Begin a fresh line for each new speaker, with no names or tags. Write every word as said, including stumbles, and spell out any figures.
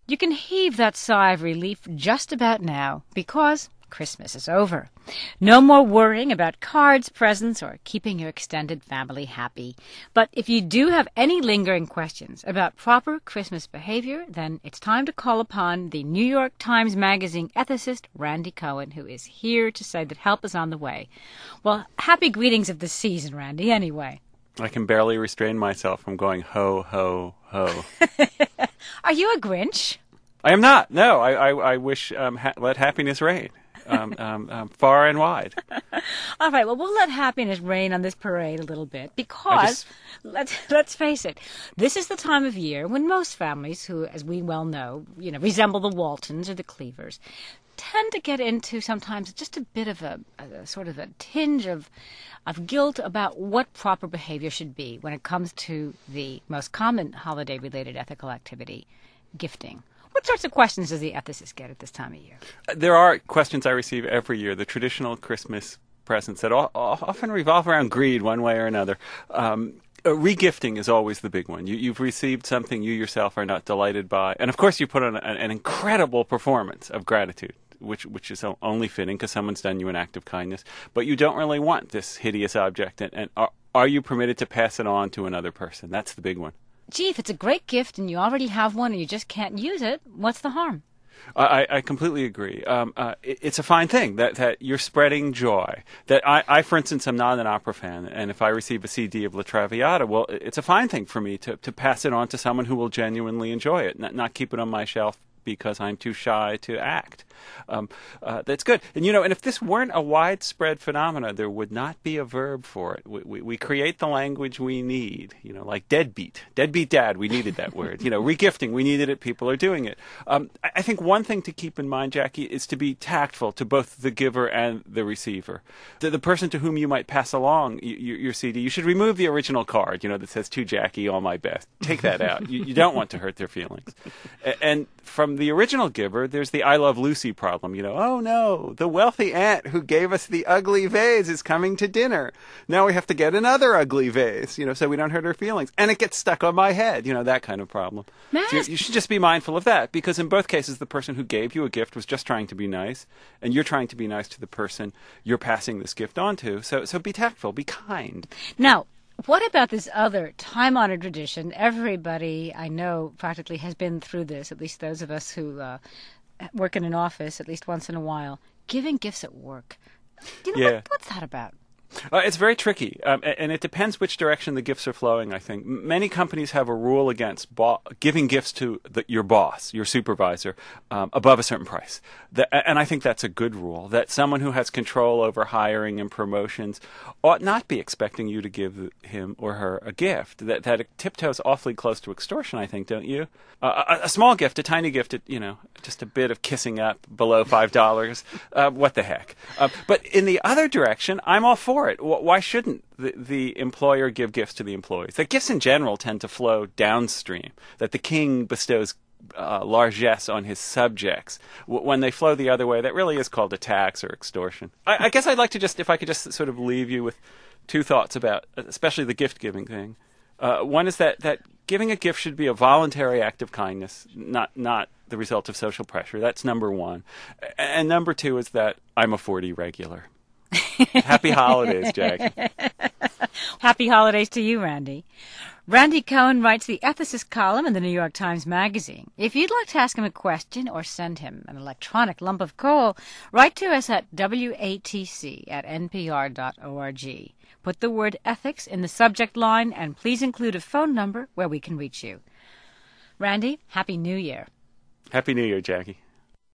You can heave that sigh of relief just about now, because Christmas is over. No more worrying about cards, presents, or keeping your extended family happy. But if you do have any lingering questions about proper Christmas behavior, then it's time to call upon the New York Times Magazine ethicist Randy Cohen, who is here to say that help is on the way. Well, happy greetings of the season, Randy, anyway.
I can barely restrain myself from going ho, ho, ho.
Are you a Grinch?
I am not. No, I, I, I wish um, ha- let happiness reign. Um, um, um, far and wide.
All right, well, we'll let happiness reign on this parade a little bit because,
just...
let's let's face it, this is the time of year when most families who, as we well know, you know, resemble the Waltons or the Cleavers, tend to get into sometimes just a bit of a, a sort of a tinge of of guilt about what proper behavior should be when it comes to the most common holiday-related ethical activity, gifting. What sorts of questions does the ethicist get at this time of year?
There are questions I receive every year, the traditional Christmas presents that all, all, often revolve around greed one way or another. Um, uh, regifting is always the big one. You, you've received something you yourself are not delighted by. And, of course, you put on an, an incredible performance of gratitude, which which is only fitting because someone's done you an act of kindness. But you don't really want this hideous object. And, and are, are you permitted to pass it on to another person? That's the big one.
Gee, if it's a great gift and you already have one and you just can't use it, what's the harm?
I, I completely agree. Um, uh, it, it's a fine thing that, that you're spreading joy. That I, I, for instance, am not an opera fan, and if I receive a C D of La Traviata, well, it's a fine thing for me to, to pass it on to someone who will genuinely enjoy it, not, not keep it on my shelf because I'm too shy to act. Um, uh, that's good. And, you know, and if this weren't a widespread phenomena, there would not be a verb for it. We, we, we create the language we need, you know, like deadbeat. Deadbeat dad, we needed that word. You know, regifting, we needed it. People are doing it. Um, I, I think one thing to keep in mind, Jackie, is to be tactful to both the giver and the receiver. The, the person to whom you might pass along y- y- your C D, you should remove the original card, you know, that says, to Jackie, all my best. Take that out. You, you don't want to hurt their feelings. A- and from the original giver, there's the I Love Lucy problem. You know, oh no, the wealthy aunt who gave us the ugly vase is coming to dinner. Now we have to get another ugly vase, you know, so we don't hurt her feelings. And it gets stuck on my head, you know, that kind of problem. So you, you should just be mindful of that, because in both cases, the person who gave you a gift was just trying to be nice, and you're trying to be nice to the person you're passing this gift on to. So, so be tactful, be kind.
Now, what about this other time-honored tradition? Everybody I know practically has been through this, at least those of us who uh, work in an office at least once in a while, giving gifts at work. Do you know,
yeah.
what, what's that about?
Uh, it's very tricky, um, and it depends which direction the gifts are flowing, I think. M- many companies have a rule against bo- giving gifts to the, your boss, your supervisor, um, above a certain price. The, and I think that's a good rule, that someone who has control over hiring and promotions ought not be expecting you to give him or her a gift. That, that it tiptoes awfully close to extortion, I think, don't you? Uh, a, a small gift, a tiny gift, you know, just a bit of kissing up below five dollars, uh, what the heck. Uh, but in the other direction, I'm all for it. Why shouldn't the, the employer give gifts to the employees? That gifts in general tend to flow downstream, that the king bestows uh, largesse on his subjects. W- when they flow the other way, that really is called a tax or extortion. I, I guess I'd like to just, if I could just sort of leave you with two thoughts about, especially the gift-giving thing. Uh, one is that, that giving a gift should be a voluntary act of kindness, not not the result of social pressure. That's number one. And number two is that I'm a forty regular. Happy holidays, Jackie.
Happy holidays to you, Randy. Randy Cohen writes the Ethicist column in the New York Times Magazine. If you'd like to ask him a question or send him an electronic lump of coal, write to us at W A T C at N P R dot org. Put the word ethics in the subject line, and please include a phone number where we can reach you. Randy, Happy New Year.
Happy New Year, Jackie.